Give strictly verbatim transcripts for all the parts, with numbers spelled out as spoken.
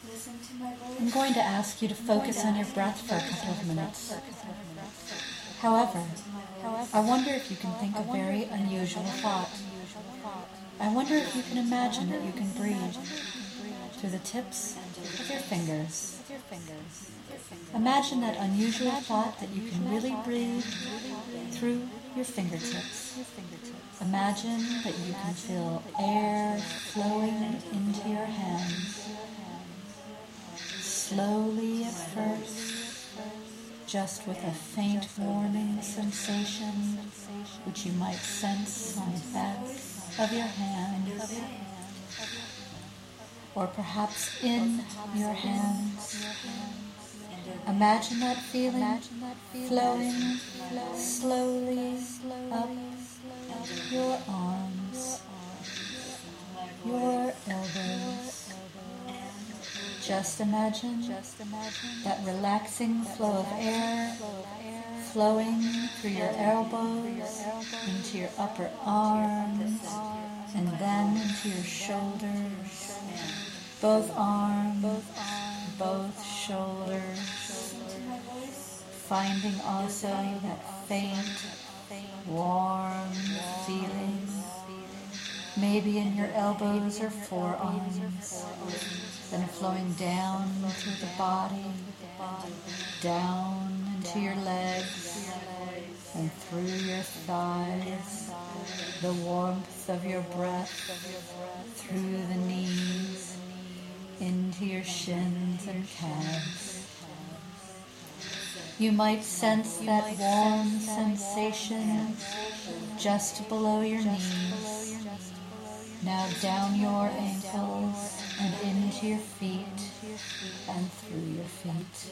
I'm going to ask you to focus on your breath for a couple of minutes. However, I wonder if you can think a very unusual thought. I wonder if you can imagine that you can breathe through the tips of your fingers. Imagine that unusual thought that you can really breathe through your fingertips. Imagine that you can feel air flowing into your hands. Slowly at first, just with a faint warming sensation, which you might sense on the back of your hands, or perhaps in your hands. Imagine that feeling flowing slowly up your arms, your elbows. Just imagine that relaxing flow of air flowing through your elbows into your upper arms and then into your shoulders, both arms, both shoulders, finding also that faint, warm feeling, maybe in your elbows or forearms, then flowing down through the body, down into your legs, and through your thighs, the warmth of your breath through the knees, into your shins and calves. You might sense that warm sensation just below your knees, now down your ankles and into your feet and through your feet.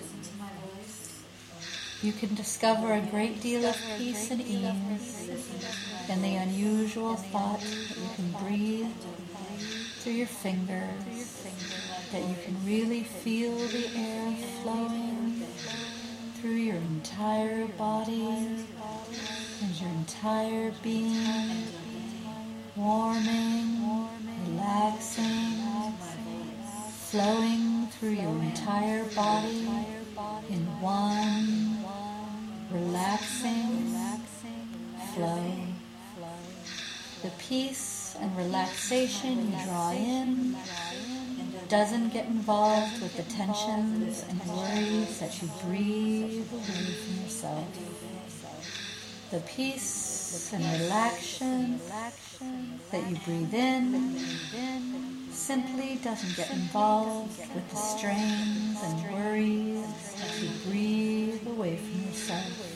You can discover a great deal of peace and ease in the unusual thought that you can breathe through your fingers, that you can really feel the air flowing through your entire body and your entire being, warming, relaxing, flowing through your entire body in one relaxing flow. The peace and relaxation you draw in doesn't get involved with the tensions and worries that you breathe away from yourself. The peace and relaxation that you breathe in simply doesn't get involved with the strains and worries that you breathe away from yourself.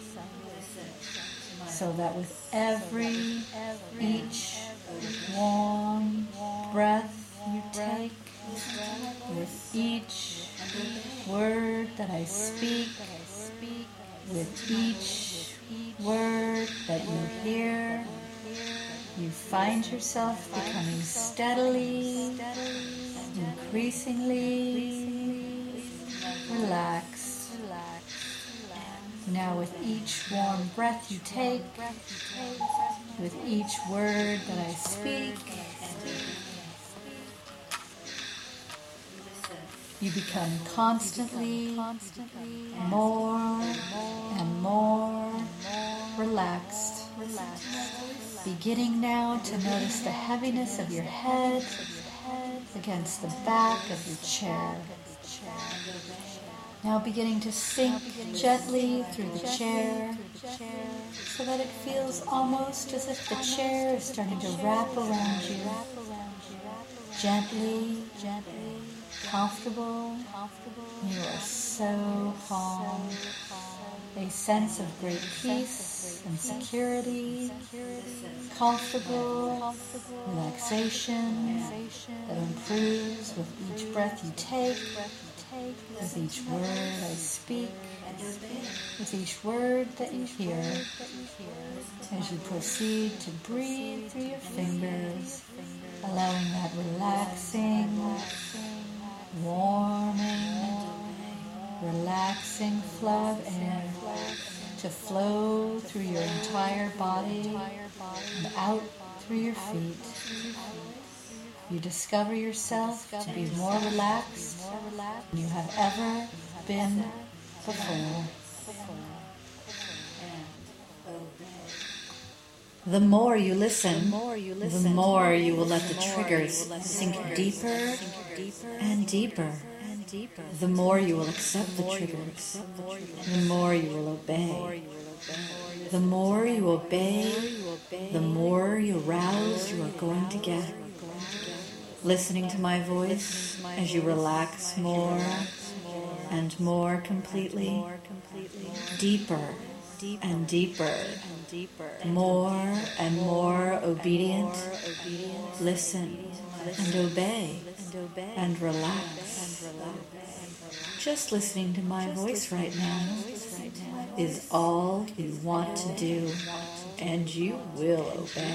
So that with every, each warm breath you take, with each word that I speak, with each word that you hear, you find yourself becoming steadily, increasingly relaxed. Now with each warm breath you take, with each word that I speak, you become constantly more and more relaxed, beginning now to notice the heaviness of your head against the back of your chair. Now beginning to sink gently through the chair so that it feels almost as if the chair is starting to wrap around you. Gently, gently, comfortable. You are so calm. A sense of great peace and security, comfortable relaxation that improves with each breath you take, with each word I speak, with each word that you hear, as you proceed to breathe through your fingers, allowing that relaxing, warming, relaxing flow of air to flow through your entire body and out through your feet. You discover yourself to be more relaxed than you have ever been before. The more you listen, the more you will let the triggers sink deeper and deeper. The more you will accept the triggers, the more you will obey. The more you obey, the more you aroused you are going to get. Listening to my voice as you relax more and more completely, deeper and deeper, more and more obedient. Listen and obey and relax. Just listening to my voice right now is all you want to do, and you will obey.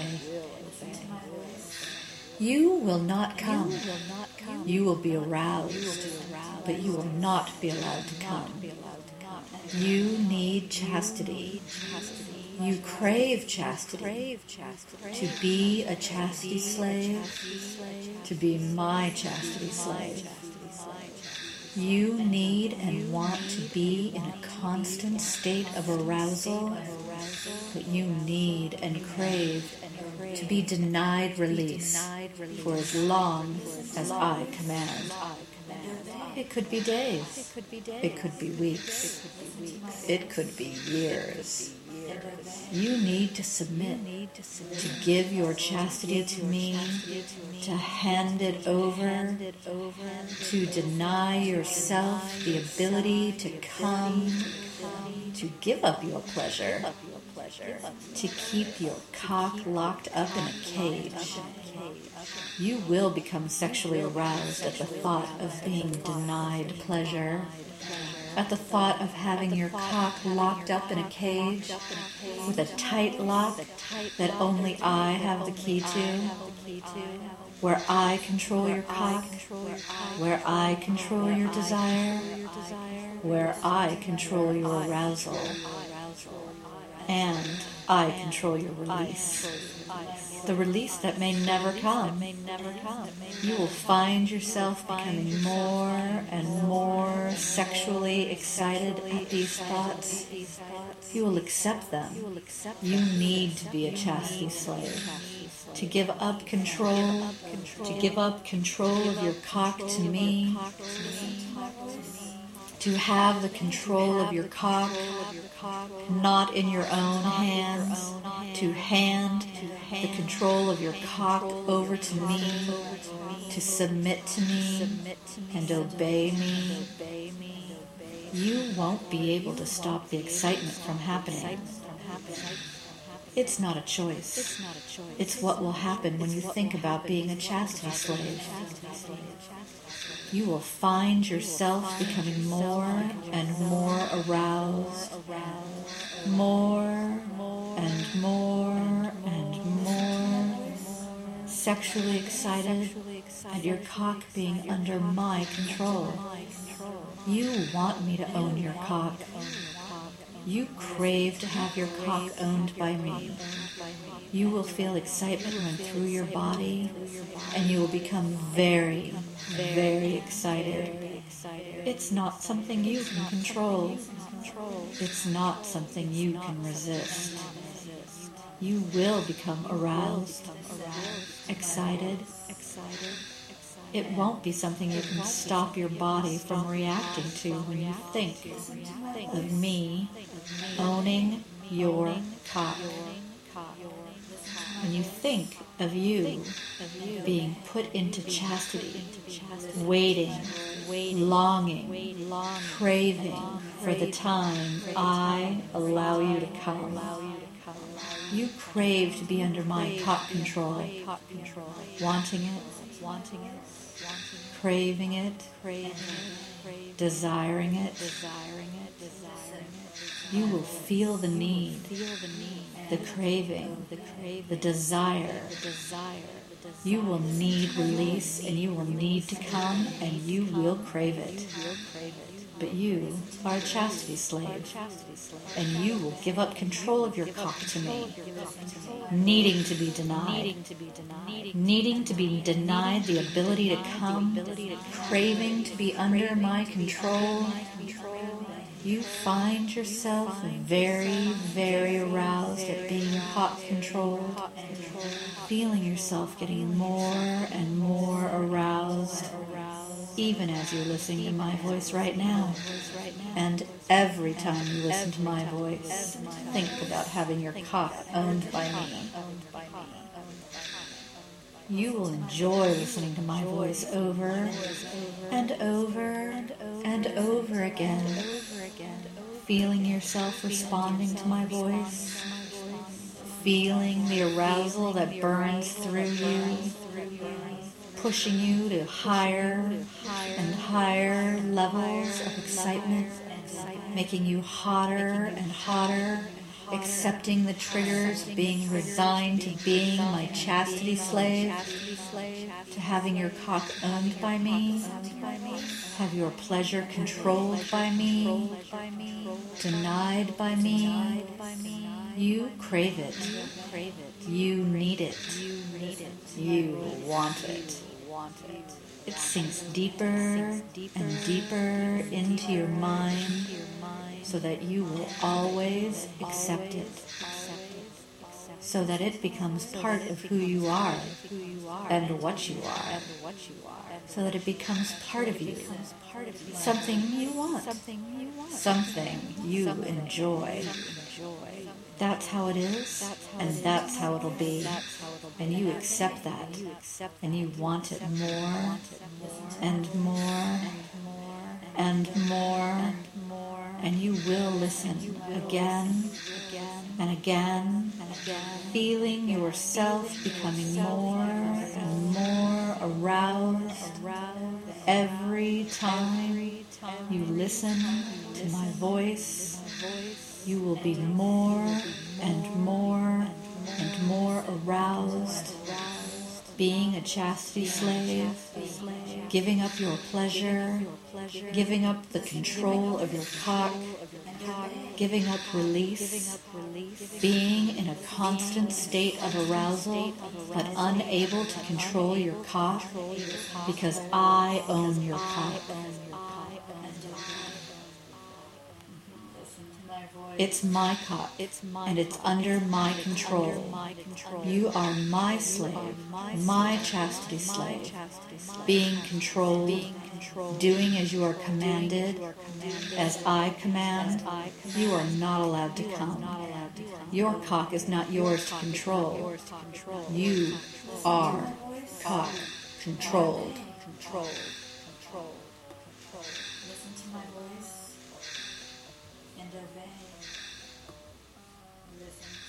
You will not come. You will be aroused, but you will not be allowed to come. You need chastity. You crave chastity. To be a chastity slave, to be my chastity slave. You need and want to be in a constant state of arousal, but you need and crave to be denied release for as long as I command. It could be days. It could be weeks. It could be years. You need to submit, to give your chastity to me, to hand it over, to deny yourself the ability to come, to give up your pleasure, to keep your cock locked up in a cage. You will become sexually aroused at the thought of being denied pleasure, at the thought of having your cock locked up in a cage with a tight lock that only I have the key to, where I control your cock, where I control your desire, where I control your arousal, and I control your release. The release that may never come. You will find yourself becoming more and more sexually excited at these thoughts. You will accept them. You need to be a chastity slave. To give up control, to give up control of your cock to me, to have the control of your cock not in your own hands, to hand the control of your cock over to me, to submit to me and obey me. You won't be able to stop the excitement from happening. It's not a choice. It's what will happen when you think about being a chastity slave. You will find yourself becoming more and more aroused, more and more and more sexually excited at your cock being under my control. You want me to own your cock. You crave to have your cock owned by me. You will feel excitement run through your body, and you will become very, very excited. It's not something you can control. It's not something you can resist. You will become aroused, excited. It won't be something you can stop your body from reacting to when you think of me owning your cock. When you think of you being put into chastity, waiting, longing, craving for the time I allow you to come. You crave to be under my cock control, wanting it, wanting it, craving it, desiring it. You will feel the need, the craving, the desire, You will need release, and you will need to come, and you will crave it. But you are a chastity slave, and you will give up control of your cock to me, needing to be denied, needing to be denied the ability to come, craving to be under my control. You find yourself very, very aroused at being cock controlled, feeling yourself getting more and more aroused, even as you're listening to my voice right now. And every time you listen to my voice, think about having your cock owned by me. You will enjoy listening to my voice over and over and over again, feeling yourself responding to my voice, feeling the arousal that burns through you, pushing you to higher and higher levels of excitement, making you hotter and hotter, accepting the triggers, being resigned to being my chastity slave, to having your cock owned by me, have your pleasure controlled by me, denied by me. You crave it. You need it. You want it. It sinks deeper and deeper into your mind so that you will always accept it, so that it becomes part of who you are and what you are, so that it becomes part of you, something you want, something you enjoy. That's how it is, and that's how it'll be. And you accept that, and you want it more and more and more, and you will listen again and again, feeling yourself becoming more and more aroused every time you listen to my voice. You will be more and more and more aroused, being a chastity slave, giving up your pleasure, giving up the control of your cock, giving up release, being in a constant state of arousal, but unable to control your cock, because I own your cock. It's my cock, and it's under my control. You are my slave, my chastity slave, being controlled, doing as you are commanded, as I command. You are not allowed to come. Your cock is not yours to control. You are cock controlled. Listen to my voice and obey. Listen.